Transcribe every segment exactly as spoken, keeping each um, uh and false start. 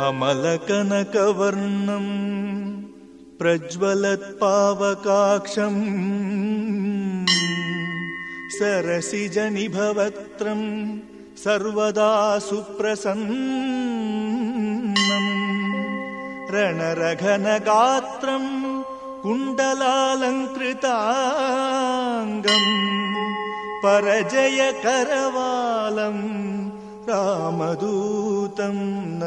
अमलकनकवर्णम् प्रज्वलत्पावकाक्षम् सरसिजनिभवक्त्रम् सर्वदा सुप्रसन्नम् रणरघनगात्रम् कुण्डलालङ्कृताङ्गम् परजयकरवालम् रामदूतं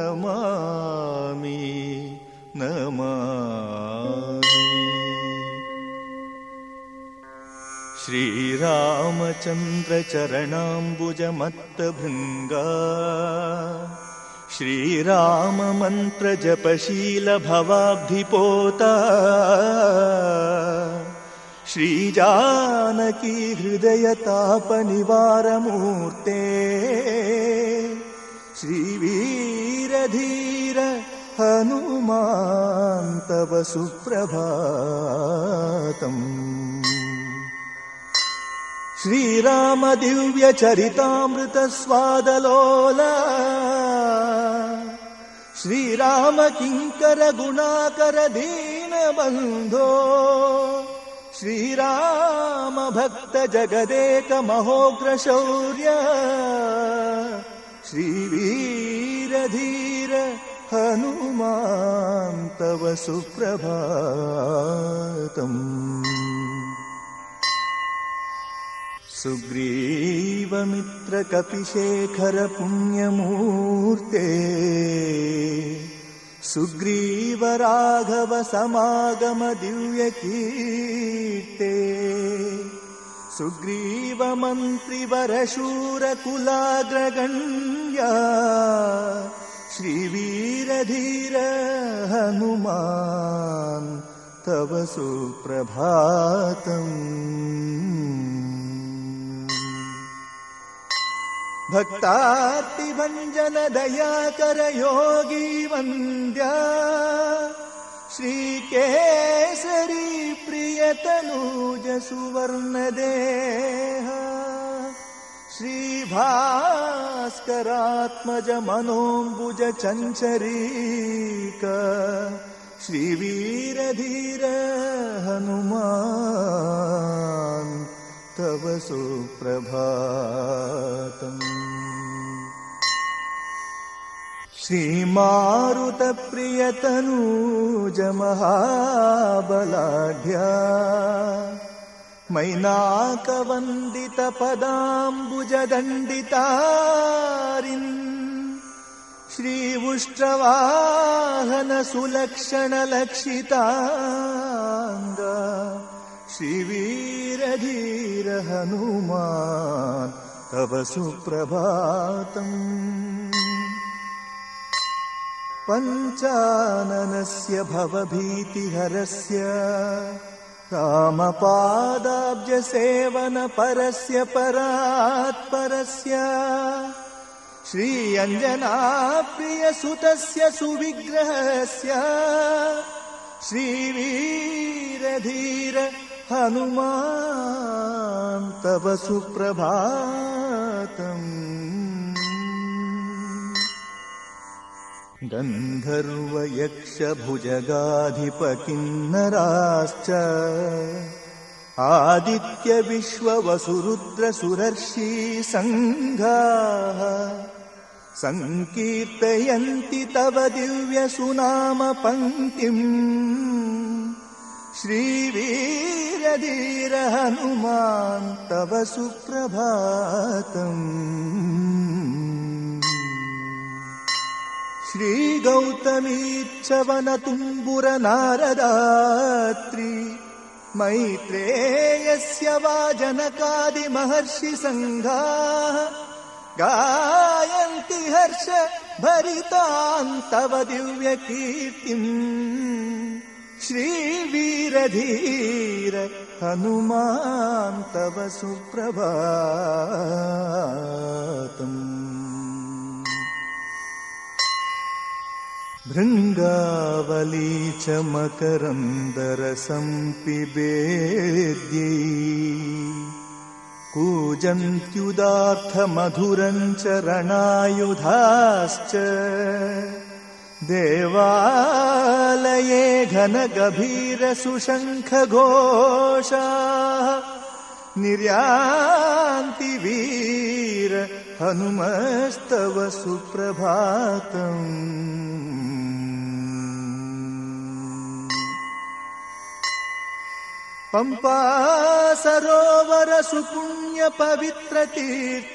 नमामि नमामि। श्रीरामचन्द्रचरणाम्बुजमत्तभृङ्गा श्रीराममन्त्रजपशीलभवाब्धिपोता श्रीजानकी हृदयतापनिवारमूर्ते श्रीवीरधीर हनुमान् तव सुप्रभातम्। श्रीराम दिव्यचरितामृतस्वादलोला श्रीराम किङ्कर गुणाकर दीनबन्धो श्रीराम भक्त जगदेक महोग्रशौर्य श्रीवीरधीर हनुमान् तव सुप्रभातम्। सुग्रीवमित्रकपिशेखर पुण्यमूर्ते सुग्रीव राघव समागम दिव्यकीर्ते सुग्रीव मन्त्रिवर शूरकुलाग्रगण्या श्रीवीरधीर हनुमान् तव सुप्रभातम्। भक्तार्तिभञ्जन दयाकर योगी वन्द्या श्रीकेसरी प्रियतनूज सुवर्णदेह श्रीभास्करात्मज मनोऽम्बुज चञ्चरीक श्रीवीरधीर हनुमान् तव सुप्रभातम्। श्रीमारुतप्रियतनूज महाबलाढ्या मैनाकवन्दितपदाम्बुजदण्डितारिन् श्रीवुष्ट्रवाहन सुलक्षणलक्षिताङ्ग श्रीवीरधीर हनुमान् तव सुप्रभातम्। पञ्चाननस्य भवभीतिहरस्य रामपादाब्जसेवन परस्य परात्परस्य श्री अञ्जनाप्रियसुतस्य सुविग्रहस्य श्रीवीरधीर हनुमान् तव सुप्रभातम्। गन्धर्वयक्षभुजगाधिपकिन्नराश्च आदित्य विश्ववसुरुद्रसुरर्षि सङ्घाः सङ्कीर्तयन्ति तव दिव्यसुनाम पङ्क्तिम् श्रीवीरधीर हनुमान् तव सुप्रभातम्। श्रीगौतमीच्छवनतुम्बुर नारदात्रि मैत्रेयस्य वा जनकादिमहर्षि सङ्घाः गायन्ति हर्ष भरितान् तव दिव्यकीर्तिम् श्रीवीरधीर हनुमान् तव सुप्रभातम्। भृङ्गावली च मकरन्दरसं पिबेद्यै कूजन्त्युदात्तमधुरं च रणायुधाश्च देवालये घनगभीरसुशङ्खघोषाः निर्यान्ति वीर हनुमस्तव सुप्रभातम्। पम्पा सरोवर सुपुण्य पवित्र तीर्थ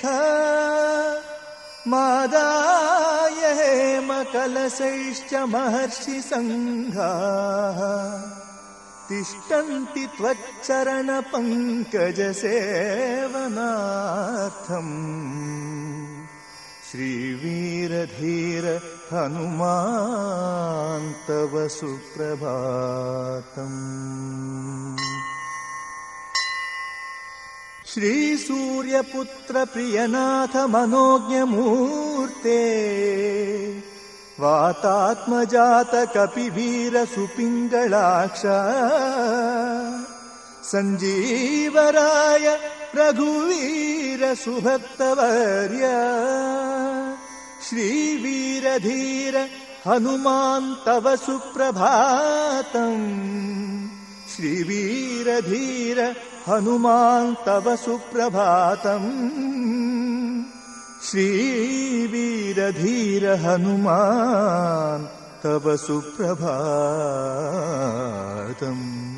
मादाय हेम कलशैश्च महर्षि संघाः तिष्ठन्ति त्वच्चरण पंकज सेवनार्थम्। श्रीवीरधीर हनुमान् तव सुप्रभातम्। श्री सूर्यपुत्र प्रियनाथ मनोज्ञमूर्ते वातात्मजात कपिवीर सुपिंगलाक्ष संजीवराय रघुवीर सुभक्तवर्य श्रीवीरधीर हनुमान् तव सुप्रभातम्। श्रीवीरधीर हनुमान् तव सुप्रभातम्। श्रीवीरधीर हनुमान् तव सुप्रभातम्।